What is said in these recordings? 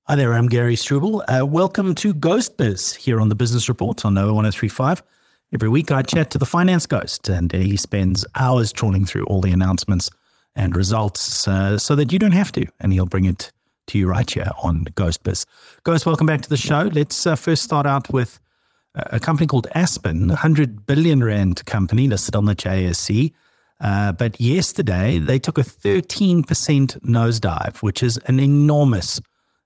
Hi there, I'm Gary Struble. Welcome to Ghost Biz here on the Business Report on Nova 1035. Every week I chat to the finance ghost and he spends hours trawling through all the announcements and results so that you don't have to, and he'll bring it to you right here on Ghost Biz. Ghost, welcome back to the show. Let's first start out with a company called Aspen, a 100 billion rand company listed on the JSE. But yesterday they took a 13% nosedive, which is an enormous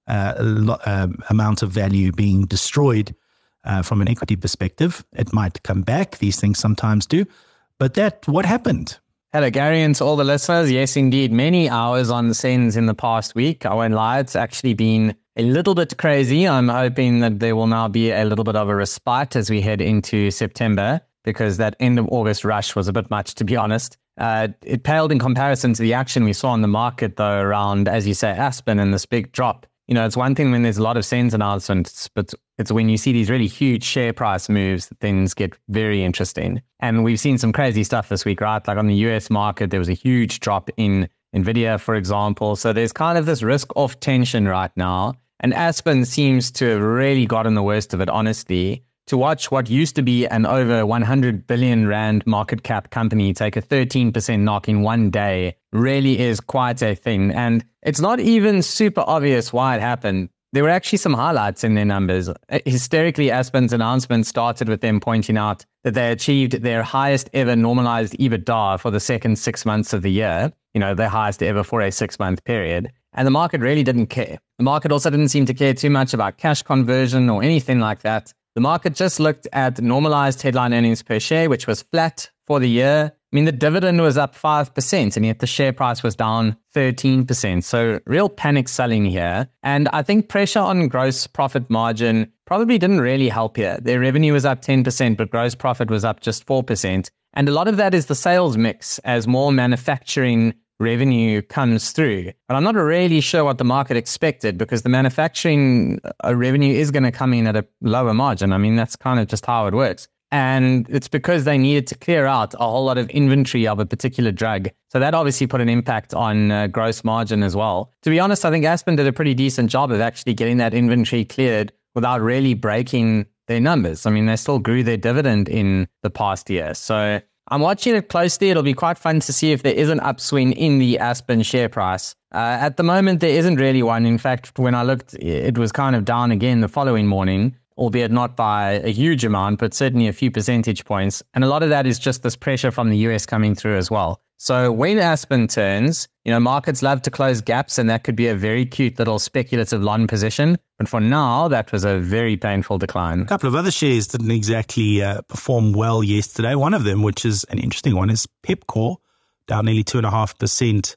amount of value being destroyed from an equity perspective. It might come back. These things sometimes do. But what happened? Hello, Gary, and to all the listeners. Yes, indeed. Many hours on the SENS in the past week. I won't lie. It's actually been a little bit crazy. I'm hoping that there will now be a little bit of a respite as we head into September, because that end of August rush was a bit much, to be honest. It paled in comparison to the action we saw in the market, though, around, as you say, Aspen and this big drop. You know, it's one thing when there's a lot of SENS announcements, but it's when you see these really huge share price moves that things get very interesting. And we've seen some crazy stuff this week, right? Like on the US market, there was a huge drop in Nvidia, for example. So there's kind of this risk-off tension right now. And Aspen seems to have really gotten the worst of it, honestly. To watch what used to be an over 100 billion rand market cap company take a 13% knock in one day really is quite a thing. And it's not even super obvious why it happened. There were actually some highlights in their numbers. Hysterically, Aspen's announcement started with them pointing out that they achieved their highest ever normalized EBITDA for the second 6 months of the year, their highest ever for a 6-month period. And the market really didn't care. The market also didn't seem to care too much about cash conversion or anything like that. The market just looked at normalized headline earnings per share, which was flat for the year. I mean, the dividend was up 5%, and yet the share price was down 13%. So real panic selling here. And I think pressure on gross profit margin probably didn't really help here. Their revenue was up 10%, but gross profit was up just 4%. And a lot of that is the sales mix as more manufacturing revenue comes through. But I'm not really sure what the market expected, because the manufacturing revenue is going to come in at a lower margin. I mean, that's kind of just how it works. And it's because they needed to clear out a whole lot of inventory of a particular drug. So that obviously put an impact on gross margin as well. To be honest, I think Aspen did a pretty decent job of actually getting that inventory cleared without really breaking their numbers. I mean, they still grew their dividend in the past year. So I'm watching it closely. It'll be quite fun to see if there is an upswing in the Aspen share price. At the moment, there isn't really one. In fact, when I looked, it was kind of down again the following morning, albeit not by a huge amount, but certainly a few percentage points. And a lot of that is just this pressure from the US coming through as well. So when Aspen turns, markets love to close gaps, and that could be a very cute little speculative long position. But for now, that was a very painful decline. A couple of other shares didn't exactly perform well yesterday. One of them, which is an interesting one, is Pepkor, down nearly 2.5%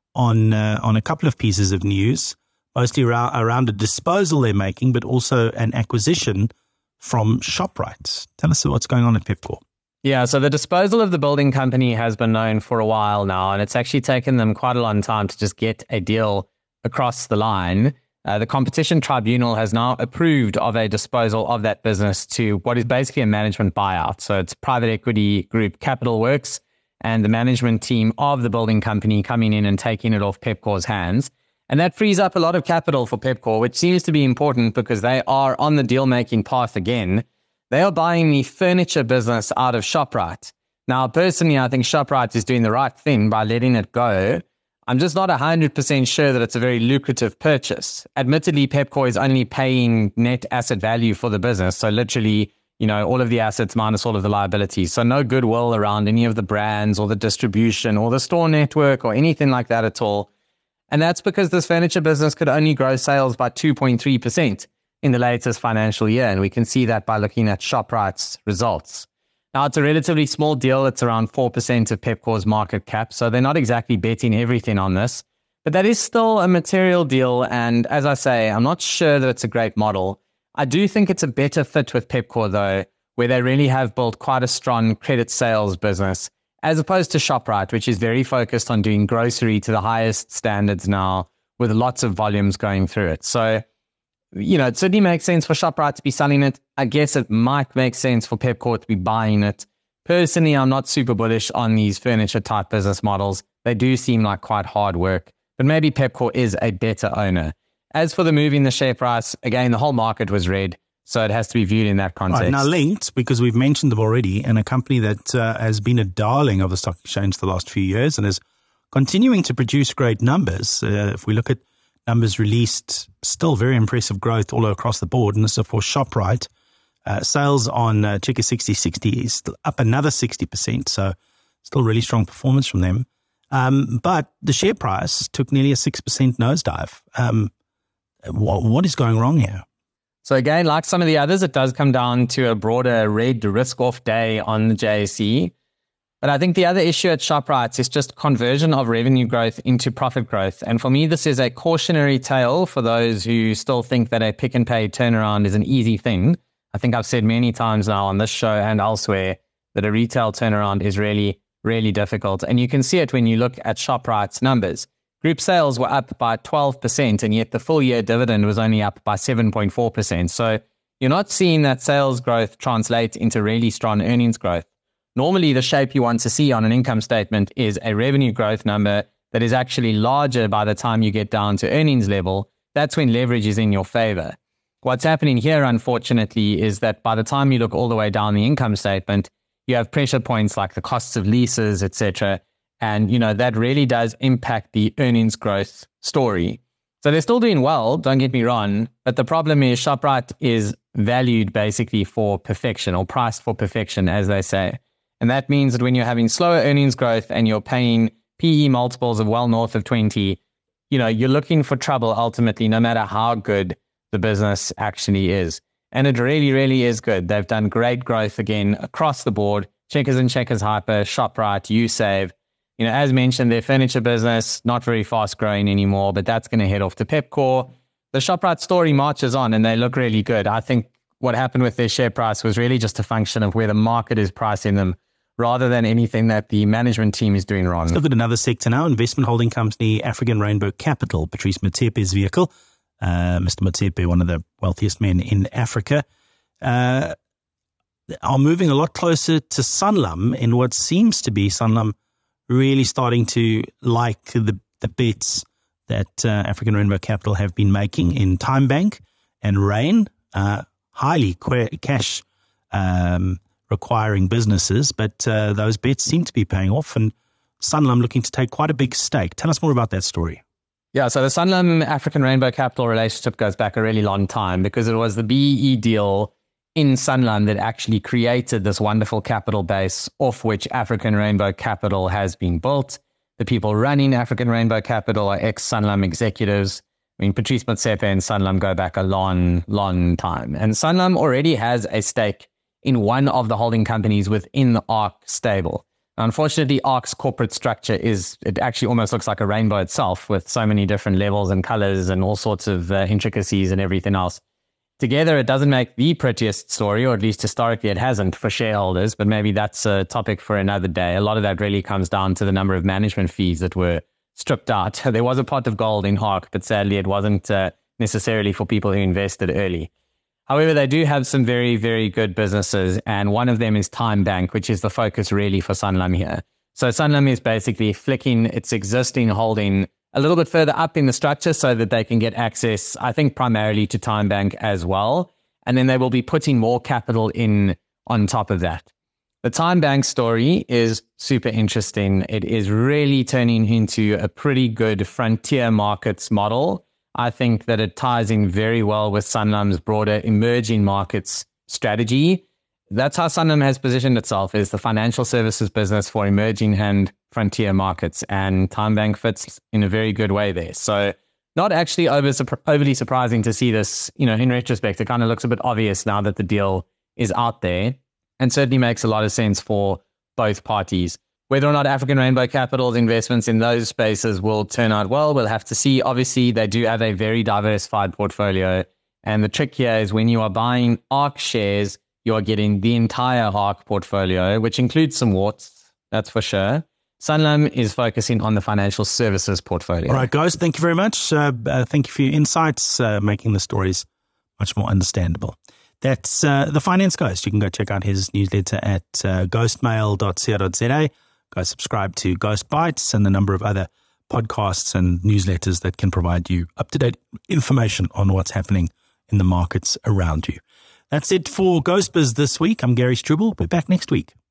on a couple of pieces of news, mostly around a disposal they're making, but also an acquisition from ShopRite. Tell us what's going on at Pepkor. Yeah, so the disposal of the building company has been known for a while now, and it's actually taken them quite a long time to just get a deal across the line. The Competition Tribunal has now approved of a disposal of that business to what is basically a management buyout. So it's private equity group Capital Works and the management team of the building company coming in and taking it off Pepkor's hands. And that frees up a lot of capital for Pepkor, which seems to be important because they are on the deal-making path again. They are buying the furniture business out of ShopRite. Now, personally, I think ShopRite is doing the right thing by letting it go. I'm just not 100% sure that it's a very lucrative purchase. Admittedly, Pepkor is only paying net asset value for the business. So literally, all of the assets minus all of the liabilities. So no goodwill around any of the brands or the distribution or the store network or anything like that at all. And that's because this furniture business could only grow sales by 2.3% in the latest financial year. And we can see that by looking at ShopRite's results. Now, it's a relatively small deal. It's around 4% of Pepkor's market cap. So they're not exactly betting everything on this. But that is still a material deal. And as I say, I'm not sure that it's a great model. I do think it's a better fit with Pepkor, though, where they really have built quite a strong credit sales business, as opposed to ShopRite, which is very focused on doing grocery to the highest standards now, with lots of volumes going through it. So, it certainly makes sense for ShopRite to be selling it. I guess it might make sense for Pepkor to be buying it. Personally, I'm not super bullish on these furniture type business models. They do seem like quite hard work, but maybe Pepkor is a better owner. As for the move in the share price, again, the whole market was red. So it has to be viewed in that context. Right, now linked, because we've mentioned them already, and a company that has been a darling of the stock exchange the last few years and is continuing to produce great numbers. If we look at numbers released, still very impressive growth all across the board. And this is, of course, ShopRite. Sales on Checker 6060 is still up another 60%. So still really strong performance from them. But the share price took nearly a 6% nosedive. What is going wrong here? So again, like some of the others, it does come down to a broader red risk-off day on the JSE. But I think the other issue at ShopRite is just conversion of revenue growth into profit growth. And for me, this is a cautionary tale for those who still think that a pick and pay turnaround is an easy thing. I think I've said many times now on this show and elsewhere that a retail turnaround is really, really difficult. And you can see it when you look at ShopRite's numbers. Group sales were up by 12%, and yet the full year dividend was only up by 7.4%. So you're not seeing that sales growth translate into really strong earnings growth. Normally, the shape you want to see on an income statement is a revenue growth number that is actually larger by the time you get down to earnings level. That's when leverage is in your favor. What's happening here, unfortunately, is that by the time you look all the way down the income statement, you have pressure points like the costs of leases, etc. And, that really does impact the earnings growth story. So they're still doing well, don't get me wrong. But the problem is ShopRite is valued basically for perfection, or priced for perfection, as they say. And that means that when you're having slower earnings growth and you're paying PE multiples of well north of 20, you're looking for trouble ultimately, no matter how good the business actually is. And it really, really is good. They've done great growth again across the board. Checkers and Checkers Hyper, ShopRite, Usave. As mentioned, their furniture business, not very fast growing anymore, but that's going to head off to Pepkor. The ShopRite story marches on and they look really good. I think what happened with their share price was really just a function of where the market is pricing them rather than anything that the management team is doing wrong. Let's look at another sector now. Investment holding company African Rainbow Capital, Patrice Motsepe's vehicle. Mr. Motsepe, one of the wealthiest men in Africa, are moving a lot closer to Sanlam in what seems to be Sanlam really starting to like the bets that African Rainbow Capital have been making in TimeBank and Rain, highly cash requiring businesses, but those bets seem to be paying off, and Sanlam looking to take quite a big stake. Tell us more about that story. Yeah, so the Sanlam African Rainbow Capital relationship goes back a really long time because it was the BEE deal in Sanlam that actually created this wonderful capital base off which African Rainbow Capital has been built. The people running African Rainbow Capital are ex-Sanlam executives. Patrice Motsepe and Sanlam go back a long, long time. And Sanlam already has a stake in one of the holding companies within the ARC stable. Unfortunately, ARC's corporate structure it actually almost looks like a rainbow itself with so many different levels and colors and all sorts of intricacies and everything else. Together, it doesn't make the prettiest story, or at least historically it hasn't for shareholders, but maybe that's a topic for another day. A lot of that really comes down to the number of management fees that were stripped out. There was a pot of gold in ARC, but sadly it wasn't necessarily for people who invested early. However, they do have some very, very good businesses, and one of them is TimeBank, which is the focus really for Sanlam here. So Sanlam is basically flicking its existing holding a little bit further up in the structure so that they can get access, I think, primarily to TimeBank as well. And then they will be putting more capital in on top of that. The TimeBank story is super interesting. It is really turning into a pretty good frontier markets model. I think that it ties in very well with Sanlam's broader emerging markets strategy. That's how Sanlam has positioned itself, as the financial services business for emerging and frontier markets. And TimeBank fits in a very good way there. So not actually overly surprising to see this, in retrospect. It kind of looks a bit obvious now that the deal is out there, and certainly makes a lot of sense for both parties. Whether or not African Rainbow Capital's investments in those spaces will turn out well, we'll have to see. Obviously, they do have a very diversified portfolio. And the trick here is when you are buying ARC shares, you are getting the entire ARC portfolio, which includes some warts, that's for sure. Sanlam is focusing on the financial services portfolio. All right, guys, thank you very much. Thank you for your insights, making the stories much more understandable. That's the Finance Ghost. You can go check out his newsletter at ghostmail.co.za. Go subscribe to Ghost Bites and a number of other podcasts and newsletters that can provide you up-to-date information on what's happening in the markets around you. That's it for GhostBiz this week. I'm Gary Struble. We're back next week.